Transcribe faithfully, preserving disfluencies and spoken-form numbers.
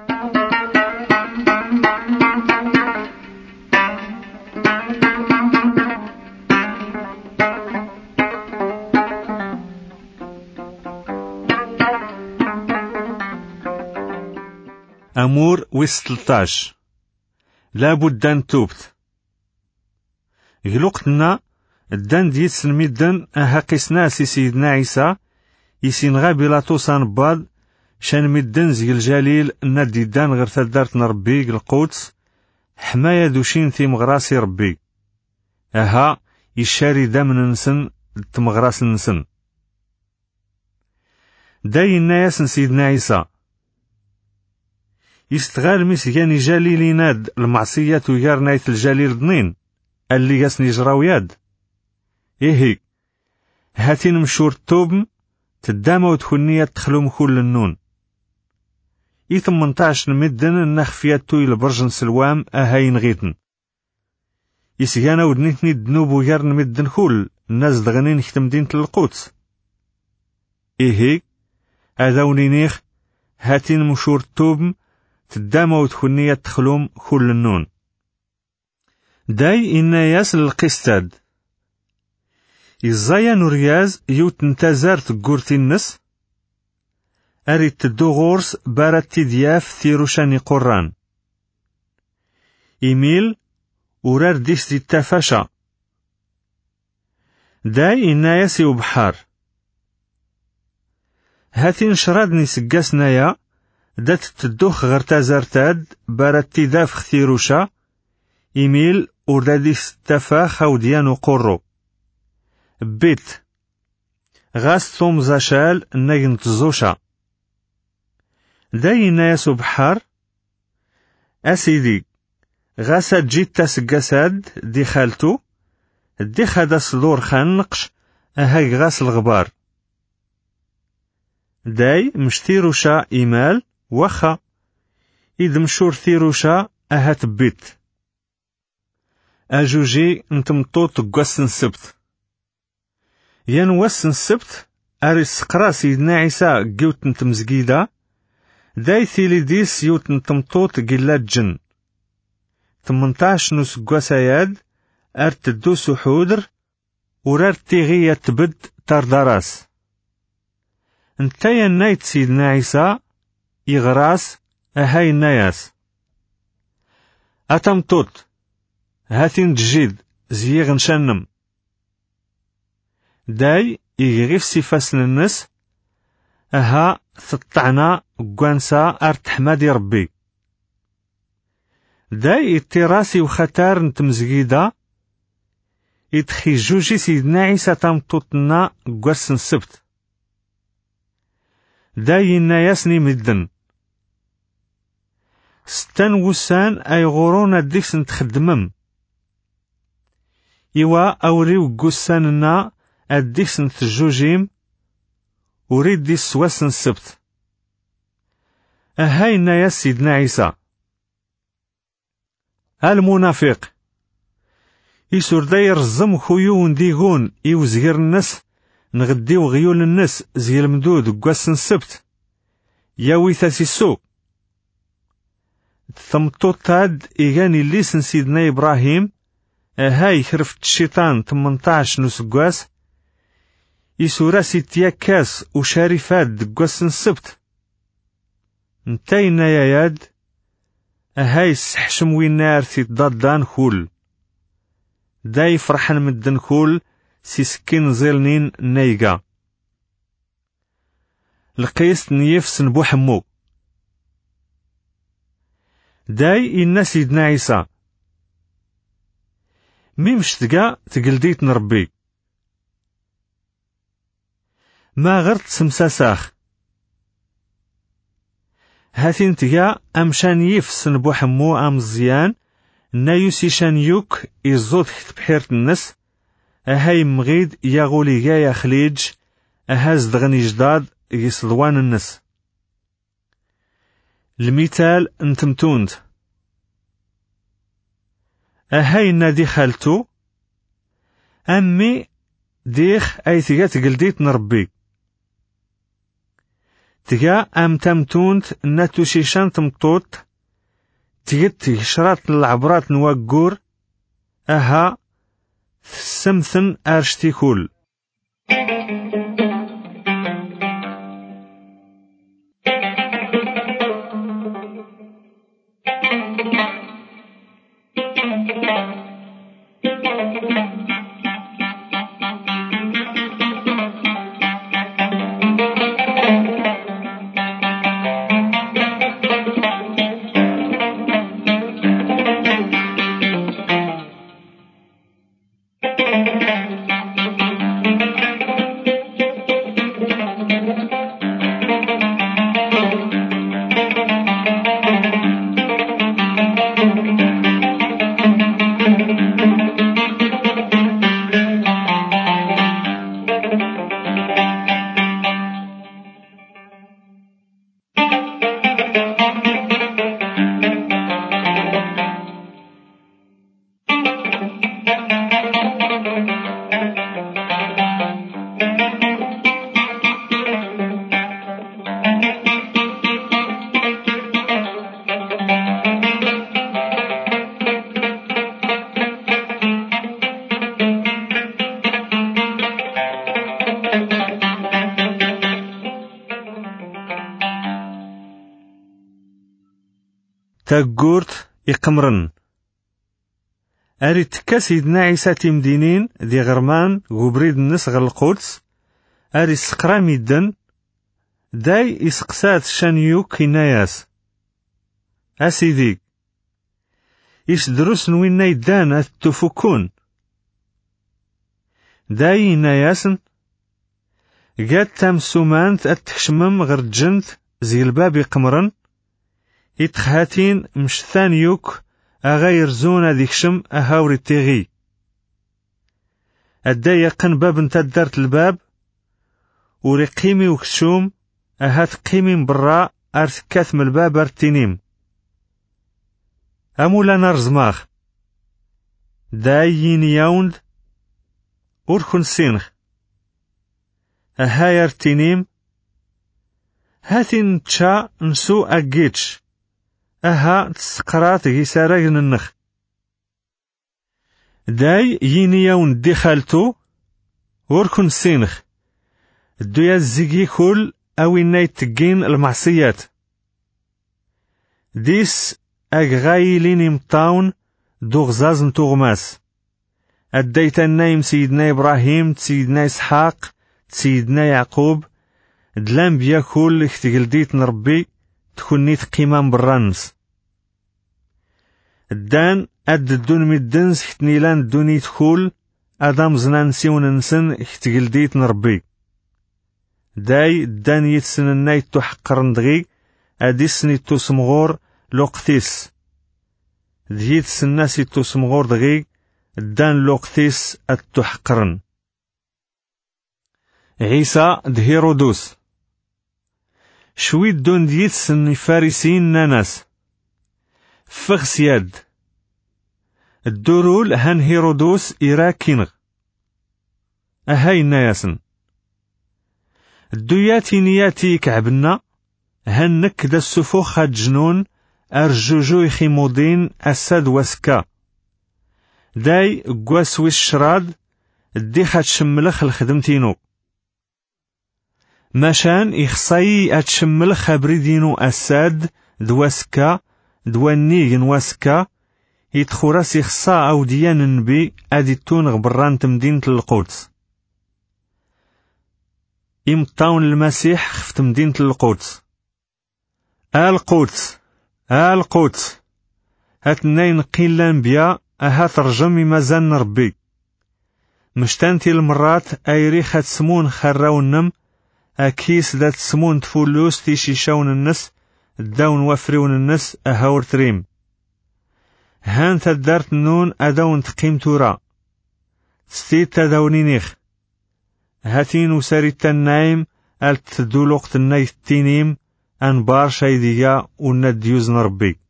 أمور وستلتاش لابد أن توبت قلقتنا الدان ديت الميدان أها قسنا سي سيدنا عيسى يسين غابي لاطوسان باد شان ميدان زي الجليل نادي دان غير تدارت نربي القدس حماية دوشين في مغراسي ربي أها يشاري دام ننسن تمغراس ننسن داين ناس سيدنا عيسى يستغال مسياني جليل ناد المعصية تجار نايت الجليل ضنين اللي يسني جراوياد إيهي هاتين مشور توب تداما ودخلنية تخلوم كل النون إي ثمنتاش المدن النخفياتو إلى برجن سلوام أهاين غيتن يسيانا ودنيتني الدنوب ويار نمدن كل الناس دغنين ختمدين القدس إيهي أذاوني نيخ هاتين مشور توب تداما ودخلنية تخلوم كل النون داي إنا ياس للقستاد إزايا نورياز يوت نتازار تقورتي النس أريد تدو غورس بارات تدياف ثيروشاني قران إيميل ورار ديش دي التفاشا داي إنا ياسي وبحار هاتين شرادني سقاسنايا دات تدوخ غير تازارتاد بارات تداف ثيروشا إيميل ورداديس تفاخ وديانو قرو بيت غاس ثوم زاشال ناين تزوشا داي ناس بحار أسيدي غاسا جيت تاسقاساد دي خالتو دي خادا صدور خانقش أهاي غاس الغبار داي مشتيروشا إيمال وخا إذ مشور ثيروشا أهات بيت أجوجي نتمطوط قوسن السبت ين وسن السبت أري سقرا سيدنا عيسى قيوت نتمزقيدا داي ثيلي ديس يوت نتمطوط قلات جن تمنتاش نوس قوساياد أرت الدوسو حودر ورار تيغية تبد تردراس انتايا نايت سيدنا عيسى إغراس أهاي الناياس أتمطوط هاتين تجيد زيغ نشنم داي يغيف سيفاسن النس أها ثطعنا قوانسا أرتحمادي ربي داي التراسي وختار نتمزقيدا يتخي جوجي سيدنا عيسى تمطوطنا قواسن السبت داي الناياسني مدن ستان وسان أي غورونا ديكس نتخدمم إوا أوريو قوساننا أديكس نتجوجيم وريد دي سواسن السبت أهاينا يا سيدنا عيسى المنافق يسور داير الزم خيون ديغون يوزغير الناس نغديو غيول الناس زي المدود قواسن السبت ياوي ثاسي السوق ثمطوطاد إيغاني الليسن سيدنا إبراهيم أهاي خرفت الشيطان تمنتاش نسقواس يسوراسي تياكاس وشارفات دقواسن السبت نتاينا يا ياد أهاي سحشم وينار سي ضدان خول داي فرحان مدن خول سي سكين زيلنين نايقا القيس نيفس نبو حمو داي إنا سيدنا عيسى ميمش تقا تقلديت نربي ما غرت سمساساخ هاتين تقا أمشان يفس نبو حمو أم زيان نايوسي شان يوك يزود حت بحيرت النس أهاي مغيد ياغولي جايا خليج أهاز دغني جداد يصدوان النس المثال انتمتوند أهاي نادي خالتو أمي ديخ أي ثقات قلديت نربي تجا أم تمتونت ناتو شيشان تمطوط تجت شرات العبرات نوقور أها سمثن أرشتيكول. تاقورت إقمرن أريد تكا سيدنا عيسى تيمدينين دي غرمان غبريد النس غير القدس أري سقرا ميدن داي إسقسات شانيوك كناياس أسيدي إش دروس نوين نيدان التفكون داي ناياسن قاد تام سومانت أتخشمم غير جنت زي الباب قمرن إتخاتين مش ثانيوك أغير زونا ديكشم أهاوري تيغي أدا يقن باب انتدرت الباب وري قيمي وكشوم أهات قيمي برا أرث كاثم الباب أرتينيم أمولا نرزماخ دايين ياوند أوركن سينخ أهاي أرتينيم هاتين تشا نسو أجيتش أها تسقرات غيساراغن النخ داي ينياون دي خالتو وركن سينخ الدويا الزيجي كل أوي نايتقين المعصيات ديس أغايلين يمطاون دوغزاز نتوغماس أديت النايم سيدنا إبراهيم سيدنا إسحاق سيدنا يعقوب دلان بيا كل اختقلديت نربي تكونيت قيمان برانس الدان أد الدون مدنس اختنيلان دونيت كول أدام زنان سيون نسن اختقلديت نربي داي الدان يتسن النايت تحقرن دغي أديسني توسمغور لوقتيس ديت سناسي توسمغور دغي الدان لوقتيس التحقرن عيسى دهيرودوس شويت دون ديتس الفارسيين ناناس فغس يد الدرول هان هيرودوس إراكينغ أهاي ناياسن الدوياتي نياتي كعبنا هنك دا السفوخ جنون أرجوجو يخيمودين أساد واسكا داي قواسوي الشراد الديخة تشملخ الخدمتينو ماشان إخصاي أتشمل خبري دينو أساد دواسكا دوانيغن واسكا يتخوراس إخصا أو ديان النبي أدي تونغ بران تمدينة القدس إمطاون المسيح خفت مدينة القدس القدس القدس هات ناين قيلان بيا أها ترجمي مازال نربي مشتانتي المرات أيريخة سمون خراونم أكيس ذات سمون تفولوس تيشيشاون النس الداون وفريون النس أهاور تريم هان تدارت نون أداون تقيم تورا ستيت تداونينيخ هاتين وساريت النايم ألت دولوقت النايت تينيم أنبار شايديا ونديوز نربي